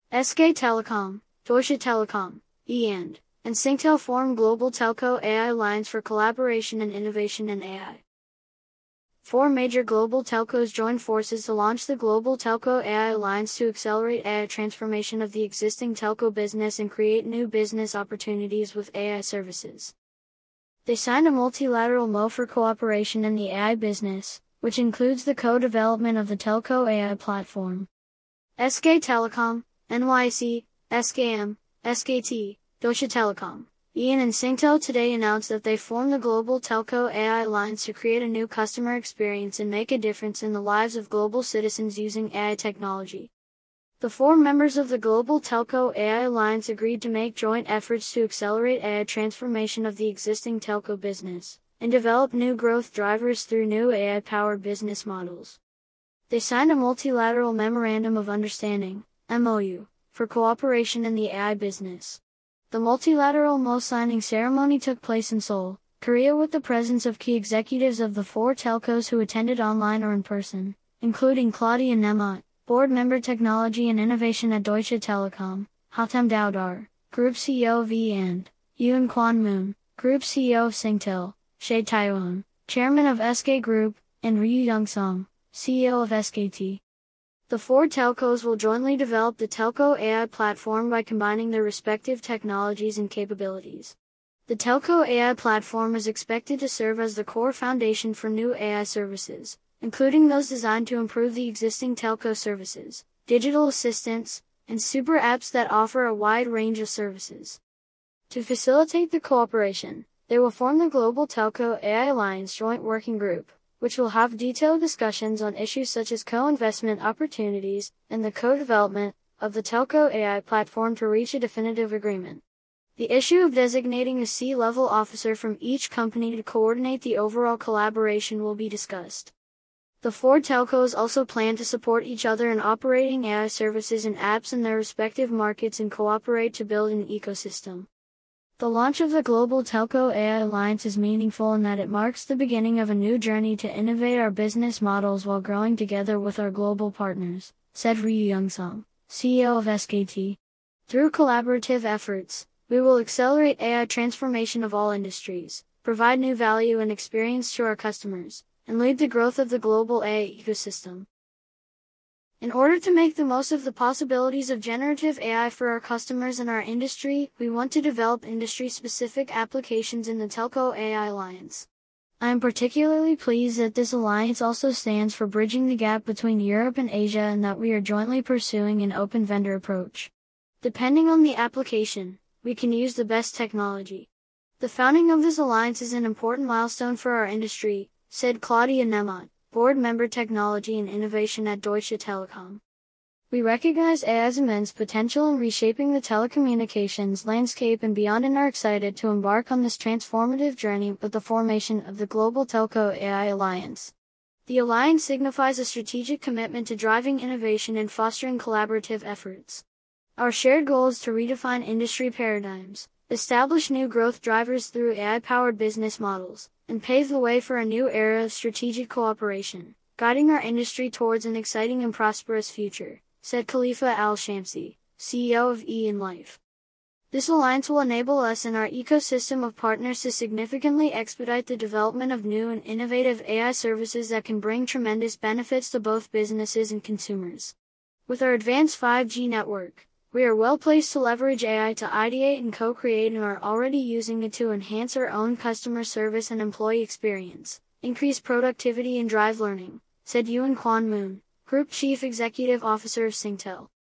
SK Telecom, Deutsche Telekom, and Singtel form Global Telco AI Alliance for collaboration and innovation in AI. Four major global telcos joined forces to launch the Global Telco AI Alliance to accelerate AI transformation of the existing telco business and create new business opportunities with AI services. They signed a multilateral MoU for cooperation in the AI business, which includes the co-development of the Telco AI platform. SK Telecom, NYC, SKM, SKT, Deutsche Telekom, and Singtel today announced that they formed the Global Telco AI Alliance to create a new customer experience and make a difference in the lives of global citizens using AI technology. The four members of the Global Telco AI Alliance agreed to make joint efforts to accelerate AI transformation of the existing telco business, and develop new growth drivers through new AI-powered business models. They signed a multilateral Memorandum of Understanding, MoU, for cooperation in the AI business. The multilateral MoU signing ceremony took place in Seoul, Korea, with the presence of key executives of the four telcos who attended online or in person, including Claudia Nematt, Board Member Technology and Innovation at Deutsche Telekom, Hatem Dowdar, Group CEO of and Yoon Kwon Moon, Group CEO of Singtel, Shea Tae-won, Chairman of SK Group, and Ryu Young-sung, CEO of SKT. The four telcos will jointly develop the Telco AI platform by combining their respective technologies and capabilities. The Telco AI platform is expected to serve as the core foundation for new AI services, including those designed to improve the existing telco services, digital assistants, and super apps that offer a wide range of services. To facilitate the cooperation, they will form the Global Telco AI Alliance Joint Working Group, which will have detailed discussions on issues such as co-investment opportunities and the co-development of the Telco AI platform to reach a definitive agreement. The issue of designating a C-level officer from each company to coordinate the overall collaboration will be discussed. The four telcos also plan to support each other in operating AI services and apps in their respective markets and cooperate to build an ecosystem. The launch of the Global Telco AI Alliance is meaningful in that it marks the beginning of a new journey to innovate our business models while growing together with our global partners, said Ryu Young-sung, CEO of SKT. Through collaborative efforts, we will accelerate AI transformation of all industries, provide new value and experience to our customers, and lead the growth of the global AI ecosystem. In order to make the most of the possibilities of generative AI for our customers and our industry, we want to develop industry-specific applications in the Telco AI Alliance. I am particularly pleased that this alliance also stands for bridging the gap between Europe and Asia and that we are jointly pursuing an open vendor approach. Depending on the application, we can use the best technology. The founding of this alliance is an important milestone for our industry, said Claudia Nematt, Board Member Technology and Innovation at Deutsche Telekom. We recognize AI's immense potential in reshaping the telecommunications landscape and beyond, and are excited to embark on this transformative journey with the formation of the Global Telco AI Alliance. The alliance signifies a strategic commitment to driving innovation and fostering collaborative efforts. Our shared goal is to redefine industry paradigms, establish new growth drivers through AI-powered business models, and pave the way for a new era of strategic cooperation, guiding our industry towards an exciting and prosperous future, said Khalifa Al-Shamsi, CEO of Life. This alliance will enable us and our ecosystem of partners to significantly expedite the development of new and innovative AI services that can bring tremendous benefits to both businesses and consumers. With our advanced 5G network, we are well placed to leverage AI to ideate and co-create, and are already using it to enhance our own customer service and employee experience, increase productivity and drive learning, said Yoon Kwon Moon, Group Chief Executive Officer of Singtel.